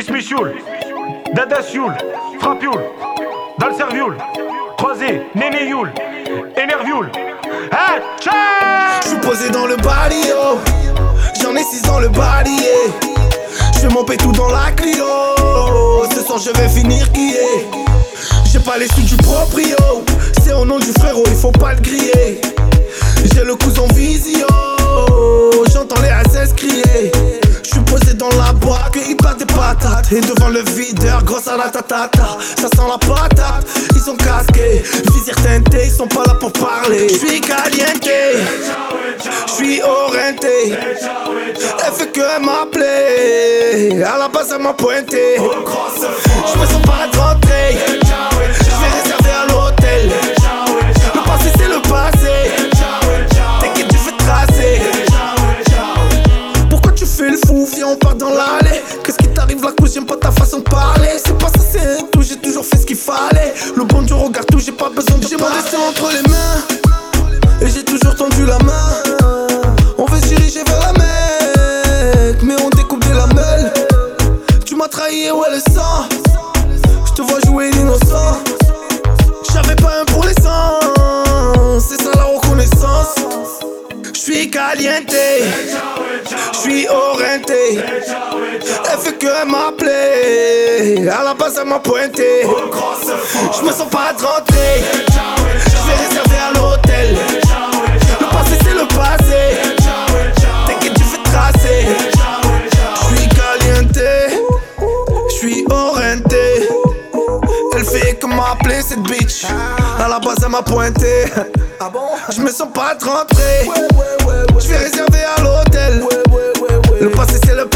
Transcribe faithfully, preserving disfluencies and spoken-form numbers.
Michoul, Dada Sioul, Frapioul, Dalservioul, Croisé, Néné Youl, Énervioul. Hey, je suis posé dans le barrio, j'en ai six dans le barillet. Je vais monter tout dans la Clio, ce soir je vais finir qui est. J'ai pas les sous du proprio, c'est au nom du frérot, il faut pas le griller. J'ai le cousin visio, j'entends les A S S crier. J'suis posé dans la boîte, il passe des patates. Et devant le videur, grosse à la tatata. Ça sent la patate, ils sont casqués. Visière teintée, ils sont pas là pour parler. J'suis caliente, j'suis orienté. Elle fait que m'appeler, à la base elle m'a pointé. J'me sens pas être rentré, j'vais réserver à l'hôtel. Le passé c'est le passé, t'inquiète tu fais tracer. Pourquoi tu fais le fou, viens on part dans l'allée. Qu'est-ce qui t'arrive la couche, j'aime pas ta façon de parler. C'est pas ça c'est un tout, j'ai toujours fait ce qu'il fallait. Le bon Dieu regarde tout, j'ai pas besoin de. J'ai mon destin entre les mains, et j'ai toujours tendu la main. On veut se diriger vers la Mecque, mais on découpe des lamelles. Tu m'as trahi et ouais le sang, j'te vois jouer l'innocent. J'avais pas un pour l'essence, c'est ça la reconnaissance. J'suis caliente, j'suis orienté. Elle fait que m'appeler, à la base elle m'a pointé. J'me sens pas être rentré, j'vais réserver à l'hôtel. Le passé c'est le passé, t'inquiète tu fais tracer. J'suis caliente, j'suis orienté. Elle fait que m'appeler cette bitch, à la base elle m'a pointé. J'me sens pas être rentré, j'vais réserver à l'hôtel. Le passé c'est le